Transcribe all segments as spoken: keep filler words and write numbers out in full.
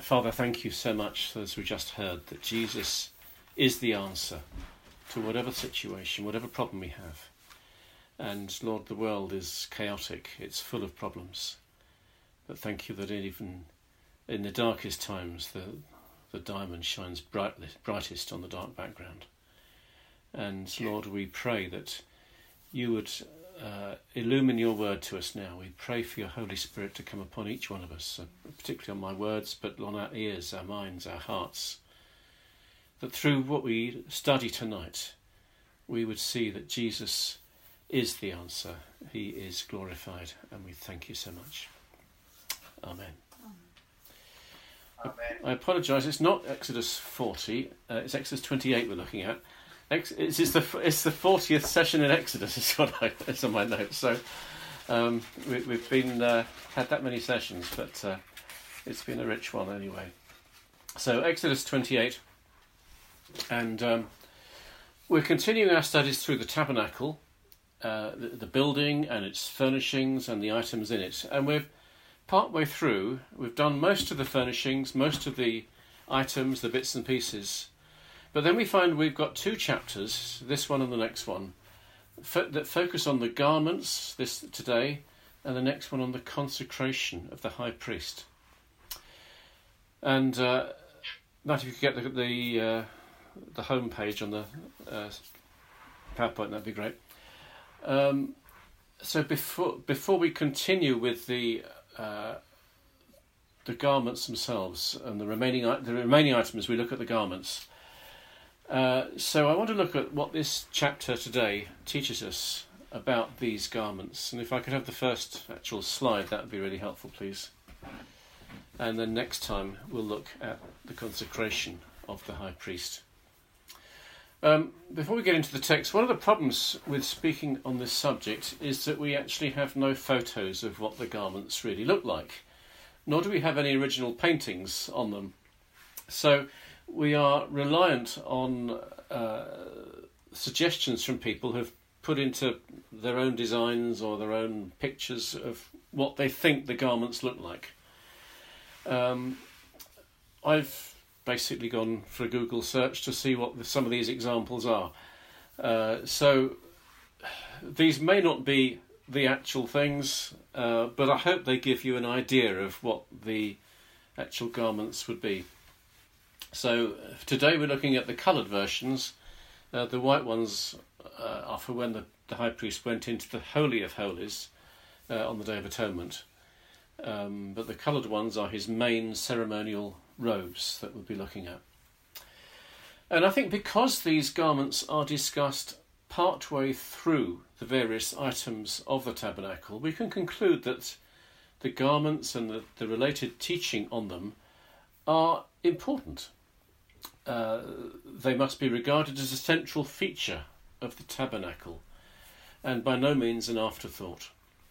Father, thank you so much, as we just heard, that Jesus is the answer to whatever situation, whatever problem we have. And Lord, the world is chaotic, it's full of problems. But thank you that even in the darkest times, the, the diamond shines brightly, brightest on the dark background. And Lord, we pray that you would uh, illumine your word to us now. We pray for your Holy Spirit to come upon each one of us, uh, particularly on my words, but on our ears, our minds, our hearts. That through what we study tonight, we would see that Jesus is the answer. He is glorified, and we thank you so much. Amen. Amen. I, I apologise, it's not Exodus forty, uh, it's Exodus twenty-eight we're looking at. Ex- it's, it's the it's the fortieth session in Exodus, is what I, it's on my notes. So um, we, we've been uh, had that many sessions, but uh, it's been a rich one anyway. So Exodus twenty-eight, and um, we're continuing our studies through the tabernacle, uh, the, the building and its furnishings and the items in it, and we're part way through. We've done most of the furnishings, most of the items, the bits and pieces. But then we find we've got two chapters, this one and the next one, fo- that focus on the garments this today, and the next one on the consecration of the high priest. And uh, Matt, if you could get the the, uh, the home page on the uh, PowerPoint, that'd be great. Um, so before before we continue with the uh, the garments themselves and the remaining the remaining items, we look at the garments. Uh, so I want to look at what this chapter today teaches us about these garments. And if I could have the first actual slide, that would be really helpful, please. And then next time we'll look at the consecration of the high priest. Um, before we get into the text, one of the problems with speaking on this subject is that we actually have no photos of what the garments really look like, nor do we have any original paintings on them. So we are reliant on uh, suggestions from people who've put into their own designs or their own pictures of what they think the garments look like. Um, I've basically gone for a Google search to see what the, some of these examples are. Uh, so these may not be the actual things, uh, but I hope they give you an idea of what the actual garments would be. So today we're looking at the coloured versions. Uh, the white ones uh, are for when the, the high priest went into the Holy of Holies uh, on the Day of Atonement. Um, but the coloured ones are his main ceremonial robes that we'll be looking at. And I think because these garments are discussed partway through the various items of the tabernacle, we can conclude that the garments and the, the related teaching on them are important. Uh, they must be regarded as a central feature of the tabernacle, and by no means an afterthought.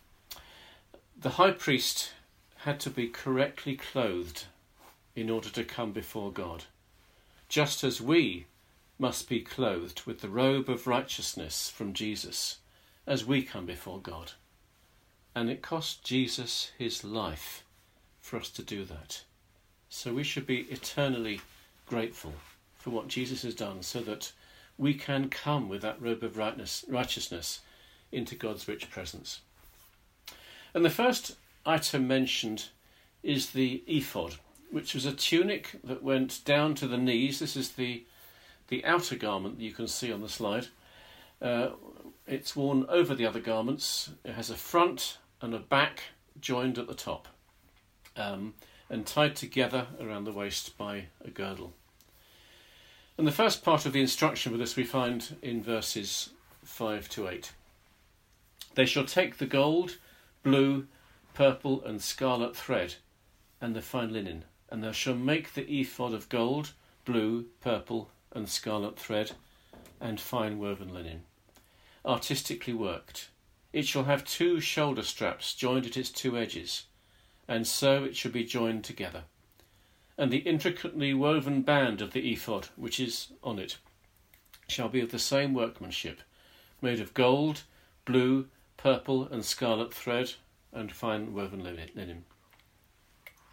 The high priest had to be correctly clothed in order to come before God, just as we must be clothed with the robe of righteousness from Jesus as we come before God. And it cost Jesus his life for us to do that. So we should be eternally grateful for what Jesus has done, so that we can come with that robe of righteousness into God's rich presence. And the first item mentioned is the ephod, which was a tunic that went down to the knees. This is the the outer garment that you can see on the slide. Uh, it's worn over the other garments. It has a front and a back joined at the top, um, and tied together around the waist by a girdle. And the first part of the instruction with this we find in verses five to eight. They shall take the gold, blue, purple and scarlet thread and the fine linen, and they shall make the ephod of gold, blue, purple and scarlet thread and fine woven linen, artistically worked. It shall have two shoulder straps joined at its two edges, and so it shall be joined together. And the intricately woven band of the ephod, which is on it, shall be of the same workmanship, made of gold, blue, purple and scarlet thread and fine woven linen.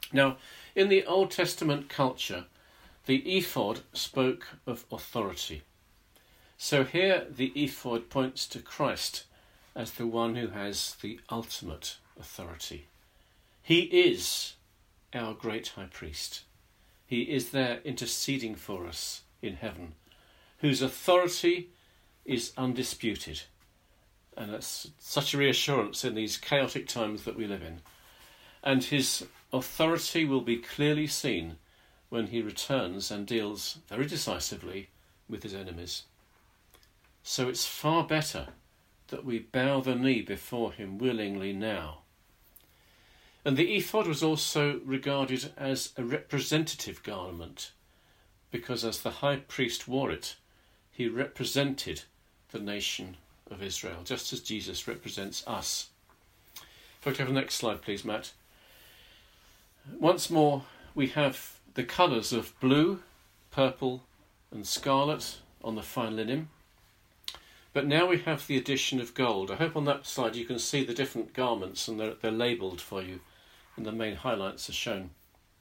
Now, in the Old Testament culture, the ephod spoke of authority. So here the ephod points to Christ as the one who has the ultimate authority. He is our great high priest. He is there interceding for us in heaven, whose authority is undisputed. And that's such a reassurance in these chaotic times that we live in. And his authority will be clearly seen when he returns and deals very decisively with his enemies. So it's far better that we bow the knee before him willingly now. And the ephod was also regarded as a representative garment, because as the high priest wore it, he represented the nation of Israel, just as Jesus represents us. If I could have the next slide, please, Matt. Once more, we have the colours of blue, purple and scarlet on the fine linen. But now we have the addition of gold. I hope on that slide you can see the different garments, and they're, they're labelled for you, and the main highlights are shown.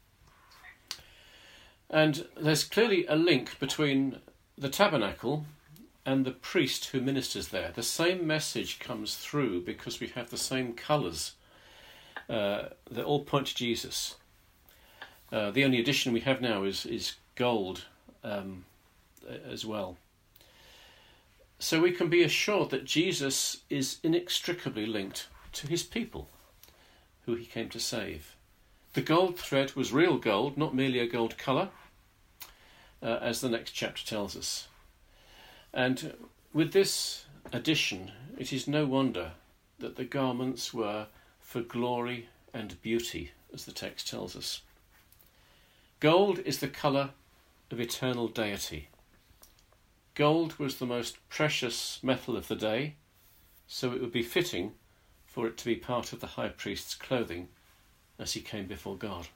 And there's clearly a link between the tabernacle and the priest who ministers there. The same message comes through because we have the same colours uh, that all point to Jesus. Uh, the only addition we have now is, is gold um, as well. So we can be assured that Jesus is inextricably linked to his people, who he came to save. The gold thread was real gold, not merely a gold colour, uh, as the next chapter tells us. And with this addition, it is no wonder that the garments were for glory and beauty, as the text tells us. Gold is the colour of eternal deity. Gold was the most precious metal of the day, so it would be fitting for it to be part of the high priest's clothing as he came before God.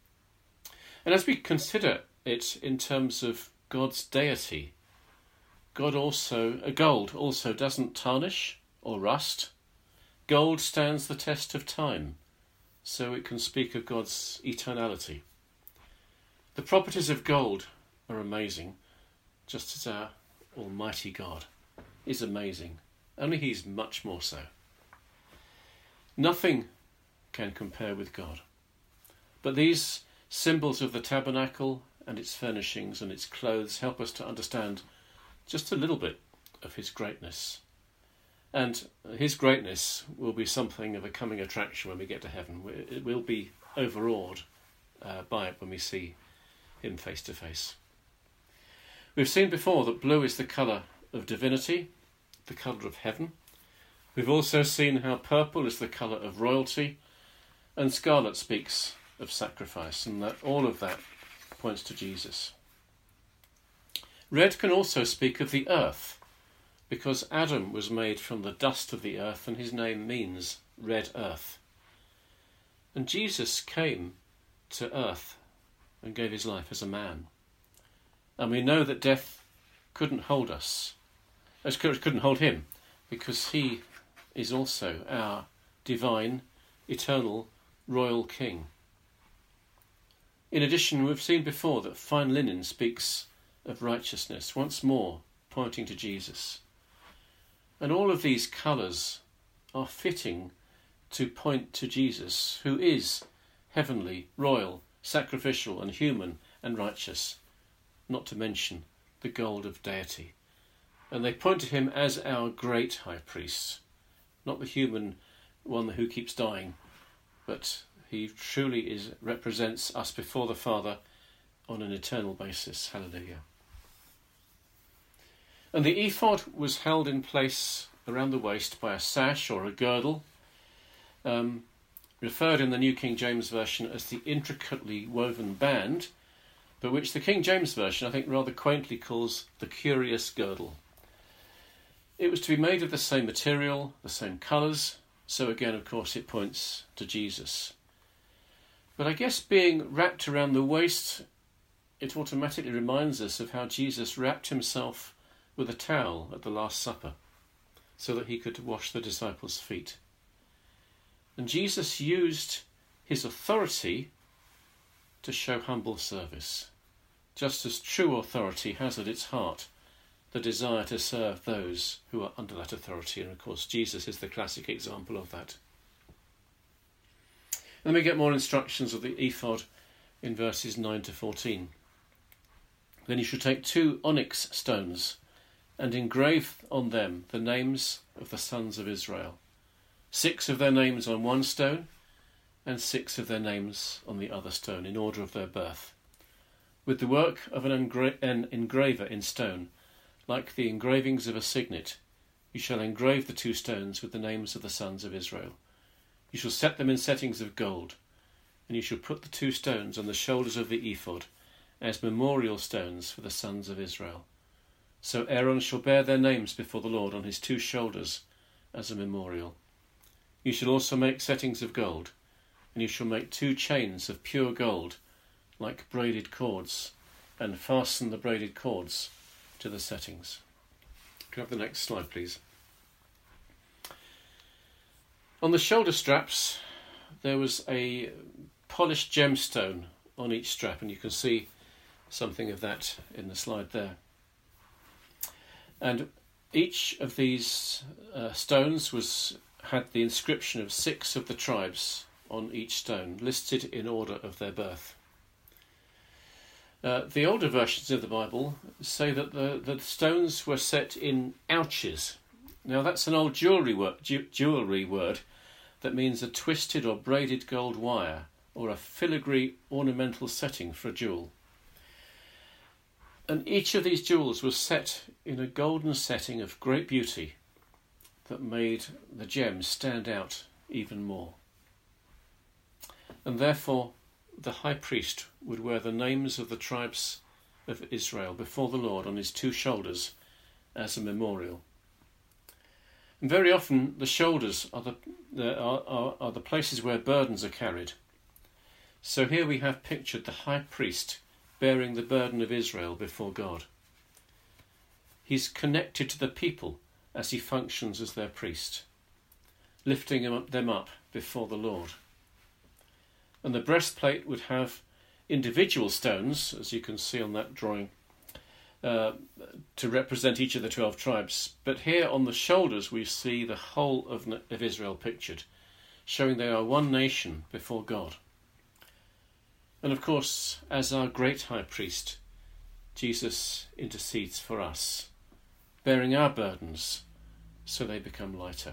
And as we consider it in terms of God's deity, God also, uh, gold also doesn't tarnish or rust. Gold stands the test of time, so it can speak of God's eternality. The properties of gold are amazing, just as our Almighty God is amazing, only he's much more so. Nothing can compare with God. But these symbols of the tabernacle and its furnishings and its clothes help us to understand just a little bit of his greatness. And his greatness will be something of a coming attraction when we get to heaven. It will be overawed uh, by it when we see him face to face. We've seen before that blue is the colour of divinity, the colour of heaven. We've also seen how purple is the colour of royalty, and scarlet speaks of sacrifice, and that all of that points to Jesus. Red can also speak of the earth, because Adam was made from the dust of the earth, and his name means red earth. And Jesus came to earth and gave his life as a man. And we know that death couldn't hold us, as couldn't hold him, because he is also our divine, eternal, royal King. In addition, we've seen before that fine linen speaks of righteousness, once more pointing to Jesus. And all of these colours are fitting to point to Jesus, who is heavenly, royal, sacrificial and human and righteous, not to mention the gold of deity. And they point to him as our great high priest, not the human one who keeps dying, but he truly is represents us before the Father on an eternal basis. Hallelujah. And the ephod was held in place around the waist by a sash or a girdle, um, referred in the New King James Version as the intricately woven band, but which the King James Version, I think, rather quaintly calls the curious girdle. It was to be made of the same material, the same colours, so again, of course, it points to Jesus. But I guess being wrapped around the waist, it automatically reminds us of how Jesus wrapped himself with a towel at the Last Supper, so that he could wash the disciples' feet. And Jesus used his authority to show humble service, just as true authority has at its heart the desire to serve those who are under that authority. And of course, Jesus is the classic example of that. Then we get more instructions of the ephod in verses nine to fourteen. Then you shall take two onyx stones and engrave on them the names of the sons of Israel, six of their names on one stone and six of their names on the other stone, in order of their birth, with the work of an, engra- an engraver in stone, like the engravings of a signet. You shall engrave the two stones with the names of the sons of Israel. You shall set them in settings of gold, and you shall put the two stones on the shoulders of the ephod as memorial stones for the sons of Israel. So Aaron shall bear their names before the Lord on his two shoulders as a memorial. You shall also make settings of gold, and you shall make two chains of pure gold, like braided cords, and fasten the braided cords to the settings. Can I have the next slide, please? On the shoulder straps, there was a polished gemstone on each strap, and you can see something of that in the slide there. And each of these uh, stones was had the inscription of six of the tribes on each stone, listed in order of their birth. Uh, the older versions of the Bible say that the, the stones were set in ouches. Now that's an old jewellery word, ju- jewellery word that means a twisted or braided gold wire or a filigree ornamental setting for a jewel. And each of these jewels was set in a golden setting of great beauty that made the gems stand out even more. And therefore the high priest would wear the names of the tribes of Israel before the Lord on his two shoulders as a memorial. And very often the shoulders are the, the, are, are, are the places where burdens are carried. So here we have pictured the high priest bearing the burden of Israel before God. He's connected to the people as he functions as their priest, lifting them up, them up before the Lord. And the breastplate would have individual stones, as you can see on that drawing, uh, to represent each of the twelve tribes. But here on the shoulders we see the whole of, of Israel pictured, showing they are one nation before God. And of course, as our great high priest, Jesus intercedes for us, bearing our burdens so they become lighter.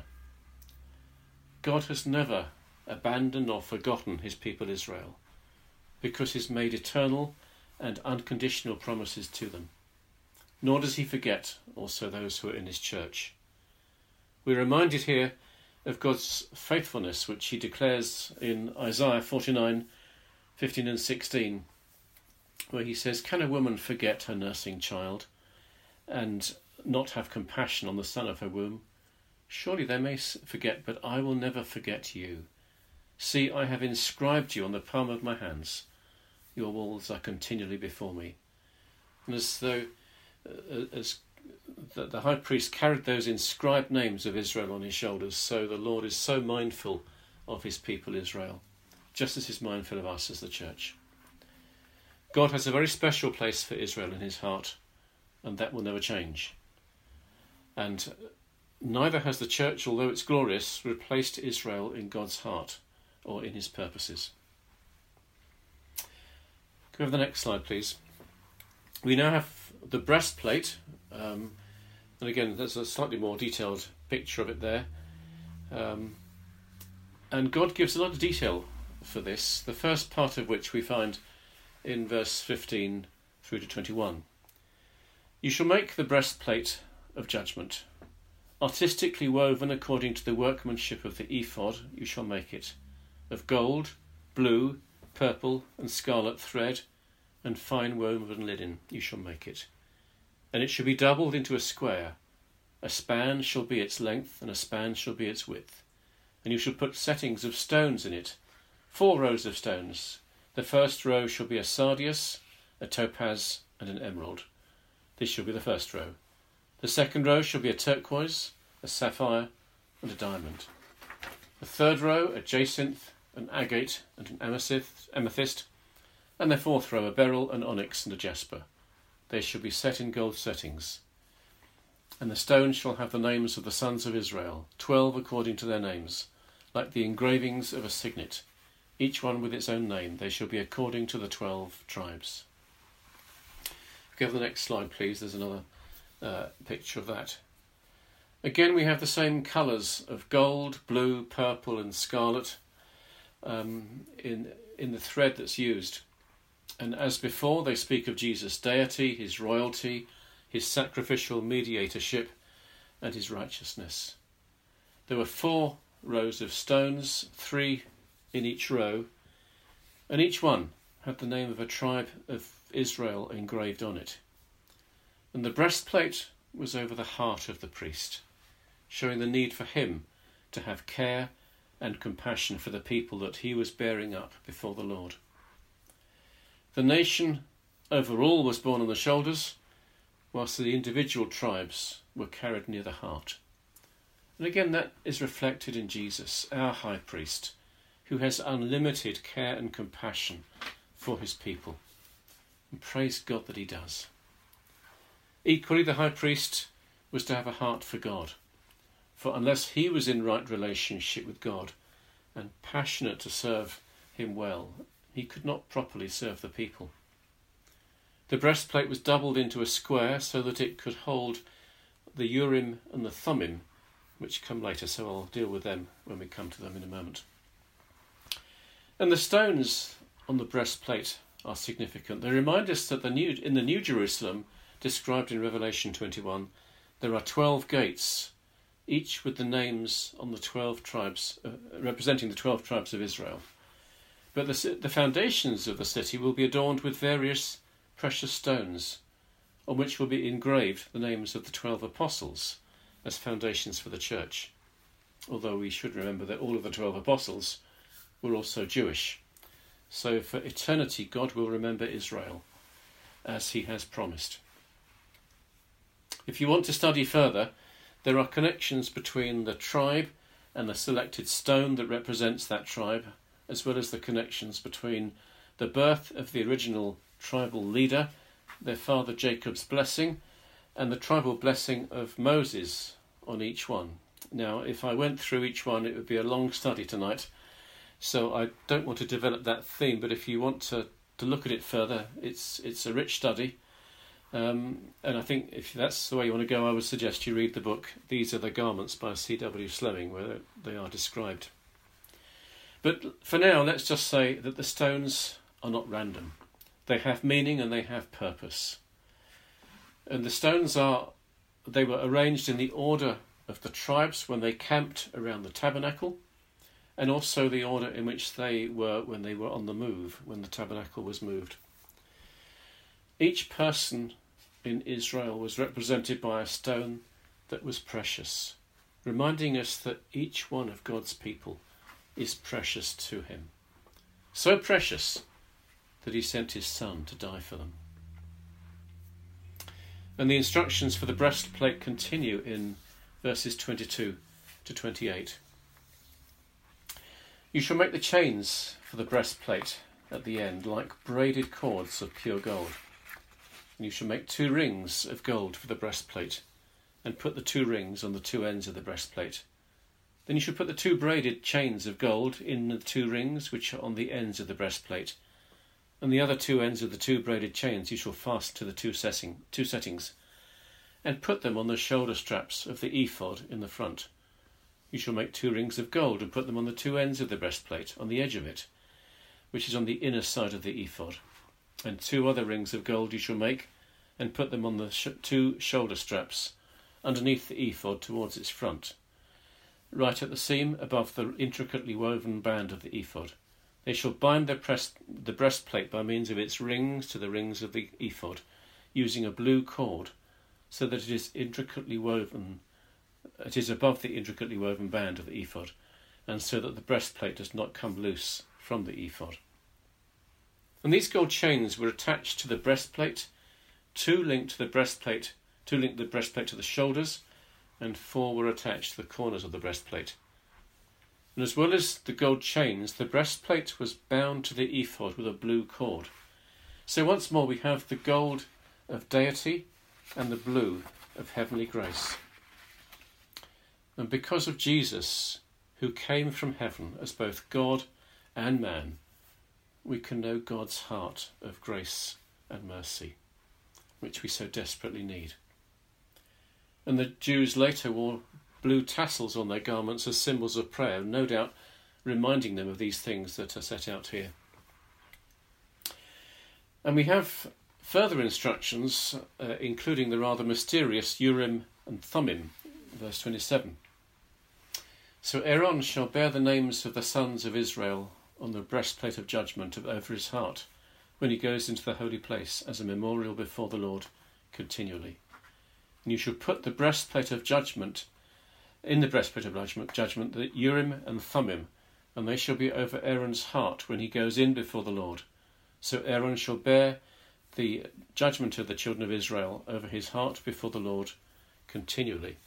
God has never abandoned or forgotten his people Israel, because he's made eternal and unconditional promises to them. Nor does he forget also those who are in his church. We're reminded here of God's faithfulness, which he declares in Isaiah forty-nine, fifteen and sixteen, where he says, "Can a woman forget her nursing child and not have compassion on the son of her womb? Surely they may forget, but I will never forget you. See, I have inscribed you on the palm of my hands. Your walls are continually before me." And as though uh, as the, the high priest carried those inscribed names of Israel on his shoulders, so the Lord is so mindful of his people Israel, just as he's mindful of us as the church. God has a very special place for Israel in his heart, and that will never change. And neither has the church, although it's glorious, replaced Israel in God's heart or in his purposes. Can we have the next slide, please? We now have the breastplate, um, and again there's a slightly more detailed picture of it there. Um, and God gives a lot of detail for this, the first part of which we find in verse fifteen through to twenty-one. "You shall make the breastplate of judgment. Artistically woven according to the workmanship of the ephod, you shall make it. Of gold, blue, purple, and scarlet thread, and fine woven linen, you shall make it. And it shall be doubled into a square. A span shall be its length, and a span shall be its width. And you shall put settings of stones in it, four rows of stones. The first row shall be a sardius, a topaz, and an emerald. This shall be the first row. The second row shall be a turquoise, a sapphire, and a diamond. The third row, a jacinth, an agate, and an amethyst. amethyst. and their fourth row a beryl, an onyx, and a jasper. They shall be set in gold settings. And the stones shall have the names of the sons of Israel, twelve according to their names, like the engravings of a signet, each one with its own name. They shall be according to the twelve tribes. Go to the next slide, please. There's another uh, picture of that. Again, we have the same colours of gold, blue, purple and scarlet um, in, in the thread that's used. And as before, they speak of Jesus' deity, his royalty, his sacrificial mediatorship, and his righteousness. There were four rows of stones, three in each row, and each one had the name of a tribe of Israel engraved on it. And the breastplate was over the heart of the priest, showing the need for him to have care and compassion for the people that he was bearing up before the Lord. The nation overall was borne on the shoulders, whilst the individual tribes were carried near the heart. And again, that is reflected in Jesus, our high priest, who has unlimited care and compassion for his people. And praise God that he does. Equally, the high priest was to have a heart for God, for unless he was in right relationship with God and passionate to serve him well, he could not properly serve the people. The breastplate was doubled into a square so that it could hold the Urim and the Thummim, which come later, so I'll deal with them when we come to them in a moment. And the stones on the breastplate are significant. They remind us that the new, in the New Jerusalem, described in Revelation twenty-one, there are twelve gates, each with the names on the twelve tribes, uh, representing the twelve tribes of Israel. But the, the foundations of the city will be adorned with various precious stones, on which will be engraved the names of the twelve apostles as foundations for the church. Although we should remember that all of the twelve apostles were also Jewish. So for eternity, God will remember Israel as he has promised. If you want to study further, there are connections between the tribe and the selected stone that represents that tribe, as well as the connections between the birth of the original tribal leader, their father Jacob's blessing, and the tribal blessing of Moses on each one. Now, if I went through each one, it would be a long study tonight, so I don't want to develop that theme, but if you want to, to look at it further, it's it's a rich study. Um, and I think if that's the way you want to go, I would suggest you read the book These Are the Garments by C W Slowing, where they are described. But for now, let's just say that the stones are not random. They have meaning and they have purpose. And the stones are, they were arranged in the order of the tribes when they camped around the tabernacle, and also the order in which they were when they were on the move, when the tabernacle was moved. Each person in Israel was represented by a stone that was precious, reminding us that each one of God's people is precious to him. So precious that he sent his son to die for them. And the instructions for the breastplate continue in verses twenty-two to twenty-eight. You shall make the chains for the breastplate at the end like braided cords of pure gold. And you shall make two rings of gold for the breastplate, and put the two rings on the two ends of the breastplate. Then you shall put the two braided chains of gold in the two rings which are on the ends of the breastplate, and the other two ends of the two braided chains you shall fasten to the two, setting, two settings, and put them on the shoulder straps of the ephod in the front. You shall make two rings of gold and put them on the two ends of the breastplate, on the edge of it, which is on the inner side of the ephod. And two other rings of gold you shall make, and put them on the sh- two shoulder straps, underneath the ephod towards its front, right at the seam above the intricately woven band of the ephod. They shall bind the, press- the breastplate by means of its rings to the rings of the ephod, using a blue cord, so that it is intricately woven. It is above the intricately woven band of the ephod, and so that the breastplate does not come loose from the ephod. And these gold chains were attached to the breastplate, two linked to the breastplate, two linked the breastplate to the shoulders, and four were attached to the corners of the breastplate. And as well as the gold chains, the breastplate was bound to the ephod with a blue cord, So once more we have the gold of deity and the blue of heavenly grace. And because of Jesus, who came from heaven as both God and man, we can know God's heart of grace and mercy, which we so desperately need. And the Jews later wore blue tassels on their garments as symbols of prayer, no doubt reminding them of these things that are set out here. And we have further instructions, uh, including the rather mysterious Urim and Thummim, verse twenty-seven. So Aaron shall bear the names of the sons of Israel on the breastplate of judgment over his heart when he goes into the holy place as a memorial before the Lord continually. And you shall put the breastplate of judgment, in the breastplate of judgment, judgment the Urim and Thummim, and they shall be over Aaron's heart when he goes in before the Lord. So Aaron shall bear the judgment of the children of Israel over his heart before the Lord continually.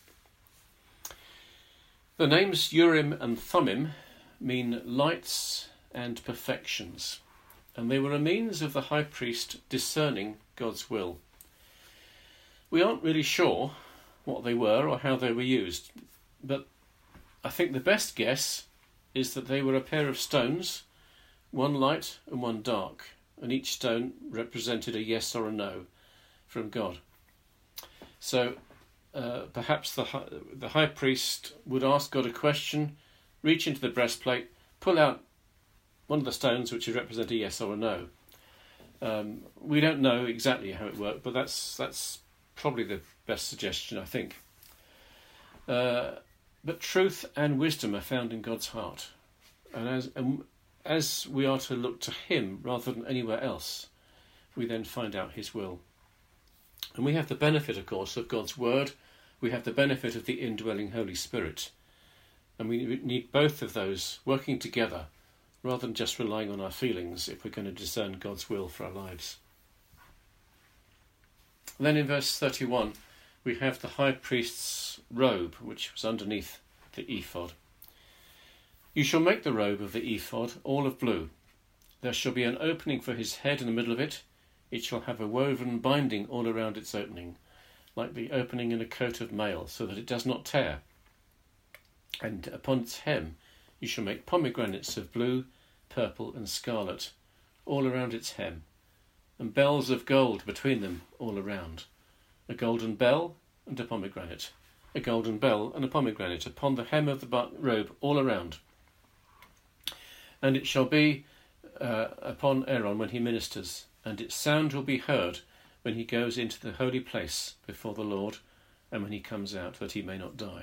The names Urim and Thummim mean lights and perfections, and they were a means of the high priest discerning God's will. We aren't really sure what they were or how they were used, but I think the best guess is that they were a pair of stones, one light and one dark, and each stone represented a yes or a no from God. So uh, perhaps the high, the high priest would ask God a question, reach into the breastplate, pull out one of the stones which would represent a yes or a no. Um, we don't know exactly how it worked, but that's that's probably the best suggestion, I think. Uh, but truth and wisdom are found in God's heart, and as and as we are to look to him rather than anywhere else, we then find out his will. And we have the benefit, of course, of God's word. We have the benefit of the indwelling Holy Spirit. And we need both of those working together rather than just relying on our feelings if we're going to discern God's will for our lives. And then in verse thirty-one, we have the high priest's robe, which was underneath the ephod. You shall make the robe of the ephod all of blue. There shall be an opening for his head in the middle of it. It shall have a woven binding all around its opening, like the opening in a coat of mail, so that it does not tear. And upon its hem you shall make pomegranates of blue, purple and scarlet, all around its hem, and bells of gold between them all around. A golden bell and a pomegranate, a golden bell and a pomegranate upon the hem of the robe all around. And it shall be uh, upon Aaron when he ministers, and its sound will be heard when he goes into the holy place before the Lord, and when he comes out, that he may not die.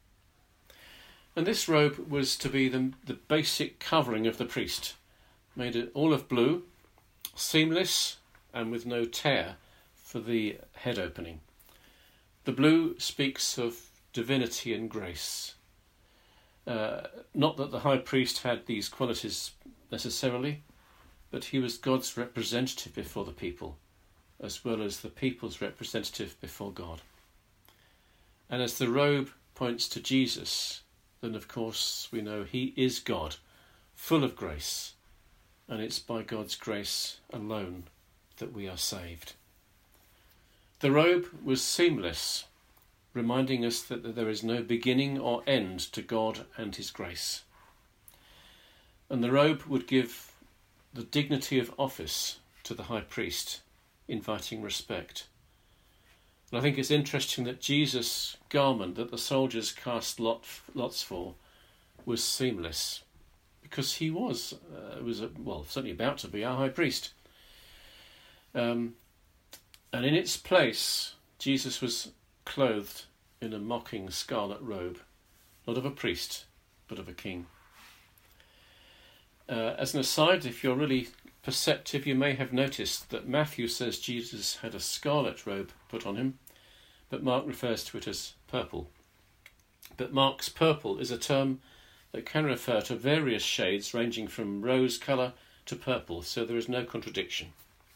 And this robe was to be the, the basic covering of the priest, made all of blue, seamless and with no tear for the head opening. The blue speaks of divinity and grace. Uh, not that the high priest had these qualities necessarily, but he was God's representative before the people, as well as the people's representative before God. And as the robe points to Jesus, then of course we know he is God, full of grace, and it's by God's grace alone that we are saved. The robe was seamless, reminding us that there is no beginning or end to God and his grace. And the robe would give the dignity of office to the high priest, inviting respect. And I think it's interesting that Jesus' garment that the soldiers cast lot, lots for was seamless, because he was, uh, was a, well, certainly about to be our high priest. Um, and in its place, Jesus was clothed in a mocking scarlet robe, not of a priest, but of a king. Uh, as an aside, if you're really perceptive, you may have noticed that Matthew says Jesus had a scarlet robe put on him, but Mark refers to it as purple. But Mark's purple is a term that can refer to various shades ranging from rose colour to purple, so there is no contradiction.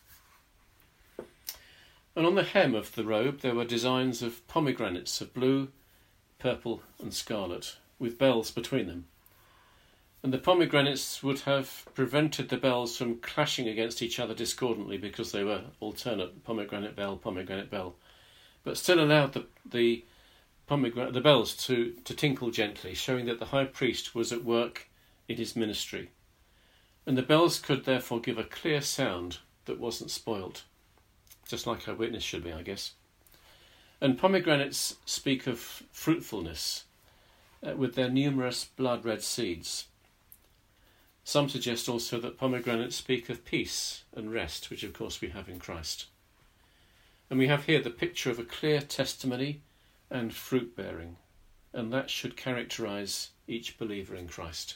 And on the hem of the robe there were designs of pomegranates of blue, purple and scarlet, with bells between them. And the pomegranates would have prevented the bells from clashing against each other discordantly because they were alternate, pomegranate bell, pomegranate bell, but still allowed the the, pomegranate, the bells to, to tinkle gently, showing that the high priest was at work in his ministry. And the bells could therefore give a clear sound that wasn't spoilt, just like our witness should be, I guess. And pomegranates speak of fruitfulness uh, with their numerous blood-red seeds. Some suggest also that pomegranates speak of peace and rest, which of course we have in Christ. And we have here the picture of a clear testimony and fruit bearing, and that should characterise each believer in Christ.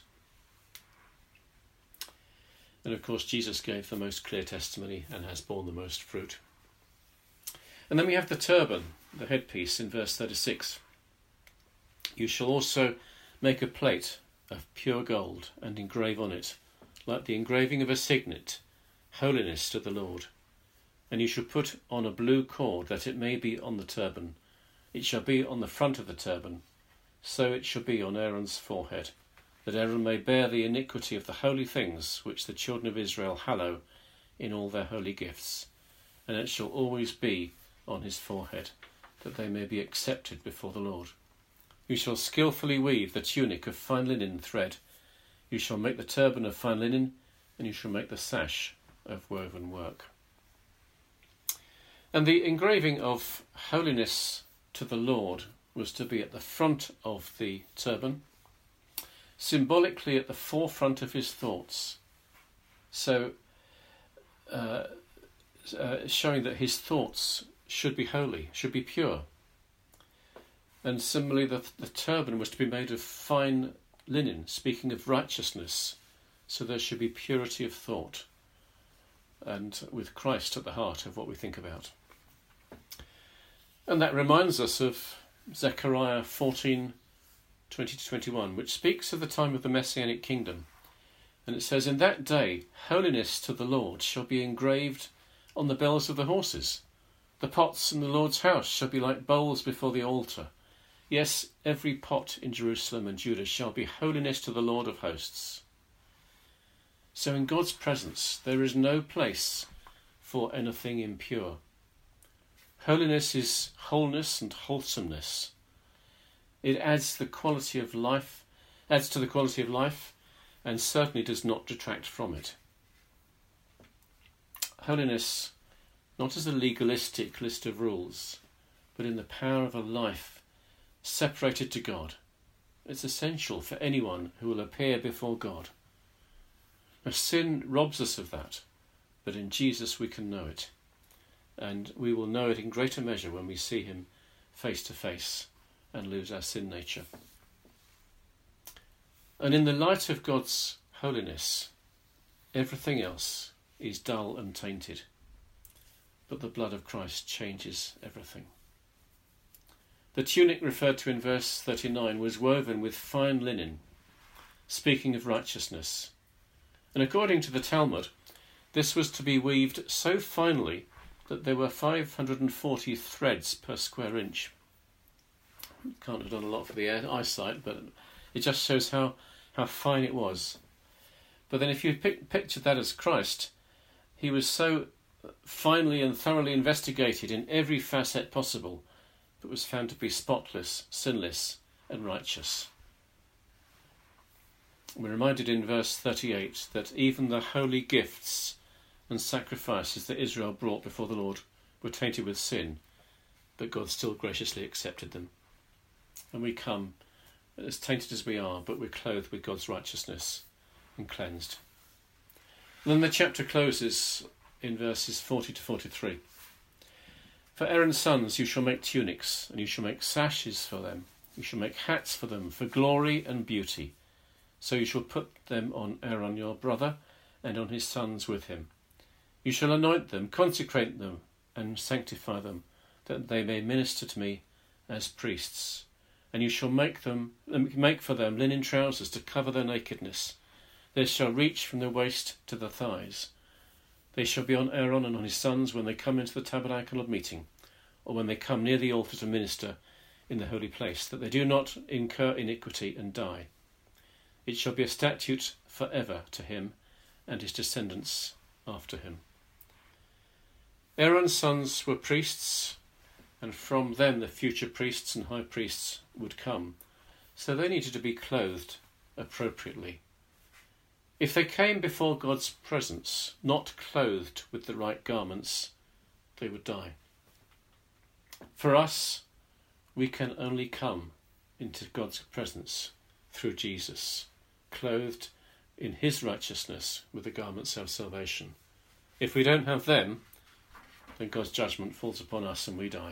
And of course Jesus gave the most clear testimony and has borne the most fruit. And then we have the turban, the headpiece, in verse thirty-six. You shall also make a plate of pure gold and engrave on it, like the engraving of a signet, holiness to the Lord. And you shall put on a blue cord, that it may be on the turban. It shall be on the front of the turban, so it shall be on Aaron's forehead, that Aaron may bear the iniquity of the holy things which the children of Israel hallow in all their holy gifts. And it shall always be on his forehead, that they may be accepted before the Lord. You shall skilfully weave the tunic of fine linen thread. You shall make the turban of fine linen, and you shall make the sash of woven work. And the engraving of holiness to the Lord was to be at the front of the turban, symbolically at the forefront of his thoughts. So, uh, uh, showing that his thoughts should be holy, should be pure. And similarly, the, the turban was to be made of fine linen, speaking of righteousness, so there should be purity of thought, and with Christ at the heart of what we think about. And that reminds us of Zechariah fourteen, twenty to twenty-one, which speaks of the time of the Messianic kingdom. And it says, in that day, holiness to the Lord shall be engraved on the bells of the horses. The pots in the Lord's house shall be like bowls before the altar. Yes, every pot in Jerusalem and Judah shall be holiness to the Lord of hosts. So in God's presence there is no place for anything impure. Holiness is wholeness and wholesomeness. It adds the quality of life, adds to the quality of life, and certainly does not detract from it. Holiness, not as a legalistic list of rules, but in the power of a life separated to God. It's essential for anyone who will appear before God. Now, sin robs us of that, but in Jesus we can know it. And we will know it in greater measure when we see him face to face and lose our sin nature. And in the light of God's holiness, everything else is dull and tainted. But the blood of Christ changes everything. The tunic referred to in verse thirty-nine was woven with fine linen, speaking of righteousness. And according to the Talmud, this was to be weaved so finely that there were five hundred forty threads per square inch. Can't have done a lot for the eyesight, but it just shows how, how fine it was. But then if you pic- picture that as Christ, he was so finely and thoroughly investigated in every facet possible, but was found to be spotless, sinless, and righteous. We're reminded in verse thirty-eight that even the holy gifts and sacrifices that Israel brought before the Lord were tainted with sin, but God still graciously accepted them. And we come as tainted as we are, but we're clothed with God's righteousness and cleansed. And then the chapter closes in verses forty to forty-three. For Aaron's sons you shall make tunics, and you shall make sashes for them. You shall make hats for them, for glory and beauty. So you shall put them on Aaron your brother, and on his sons with him. You shall anoint them, consecrate them, and sanctify them, that they may minister to me as priests. And you shall make them make for them linen trousers to cover their nakedness. They shall reach from the waist to the thighs. They shall be on Aaron and on his sons when they come into the tabernacle of meeting, or when they come near the altar to minister in the holy place, that they do not incur iniquity and die. It shall be a statute for ever to him and his descendants after him. Aaron's sons were priests, and from them the future priests and high priests would come, so they needed to be clothed appropriately. If they came before God's presence not clothed with the right garments, they would die. For us, we can only come into God's presence through Jesus, clothed in his righteousness with the garments of salvation. If we don't have them, then God's judgment falls upon us and we die.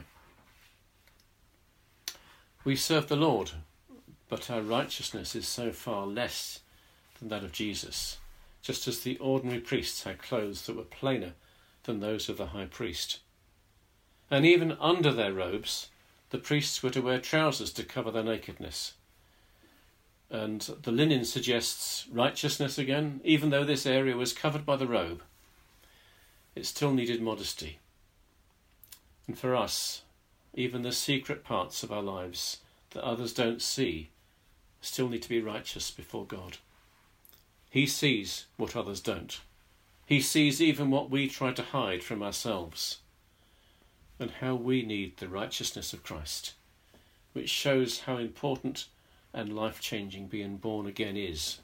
We serve the Lord, but our righteousness is so far less than that of Jesus, just as the ordinary priests had clothes that were plainer than those of the high priest. And even under their robes, the priests were to wear trousers to cover their nakedness. And the linen suggests righteousness again, even though this area was covered by the robe. It still needed modesty. And for us, even the secret parts of our lives that others don't see still need to be righteous before God. He sees what others don't. He sees even what we try to hide from ourselves, and how we need the righteousness of Christ, which shows how important and life-changing being born again is.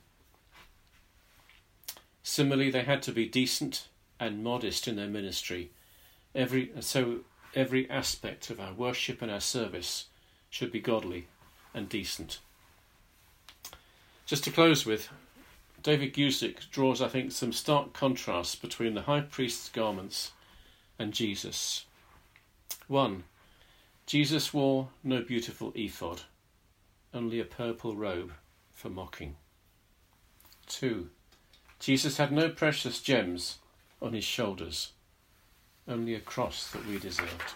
Similarly, they had to be decent and modest in their ministry. Every so every aspect of our worship and our service should be godly and decent. Just to close with, David Guzik draws, I think, some stark contrasts between the high priest's garments and Jesus. One, Jesus wore no beautiful ephod, only a purple robe for mocking. Two, Jesus had no precious gems on his shoulders, only a cross that we deserved.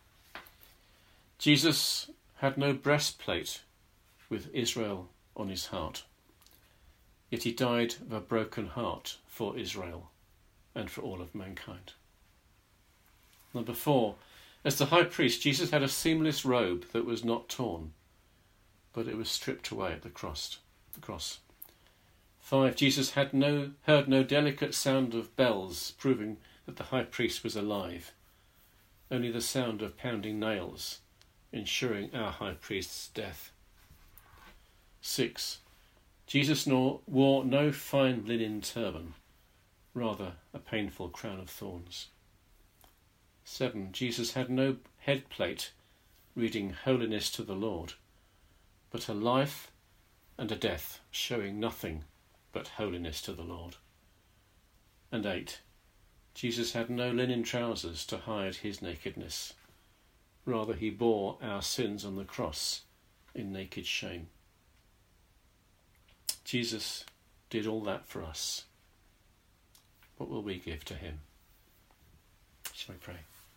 Jesus had no breastplate with Israel on his heart, yet he died of a broken heart for Israel and for all of mankind. Number four, as the high priest, Jesus had a seamless robe that was not torn, but it was stripped away at the cross. The cross. Five, Jesus had no heard no delicate sound of bells proving that the high priest was alive, only the sound of pounding nails ensuring our high priest's death. Six, Jesus nor, wore no fine linen turban, rather a painful crown of thorns. Seven, Jesus had no head plate reading holiness to the Lord, but a life and a death showing nothing but holiness to the Lord. And eight, Jesus had no linen trousers to hide his nakedness. Rather, he bore our sins on the cross in naked shame. Jesus did all that for us. What will we give to him? Shall we pray?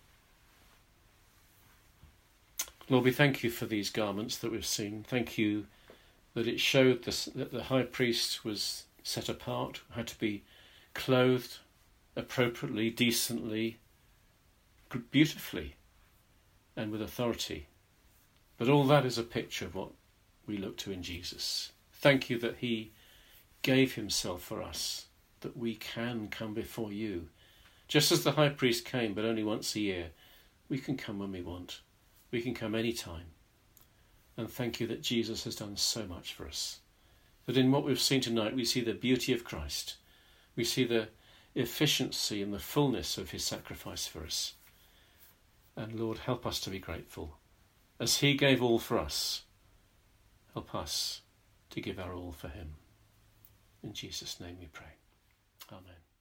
Lord, we thank you for these garments that we've seen. Thank you that it showed this, that the high priest was set apart, had to be clothed appropriately, decently, beautifully, and with authority. But all that is a picture of what we look to in Jesus. Thank you that he gave himself for us, that we can come before you. Just as the high priest came, but only once a year, we can come when we want. We can come any time. And thank you that Jesus has done so much for us. That in what we've seen tonight, we see the beauty of Christ. We see the efficiency and the fullness of his sacrifice for us. And Lord, help us to be grateful. As he gave all for us, help us to give our all for him. In Jesus' name we pray. Amen.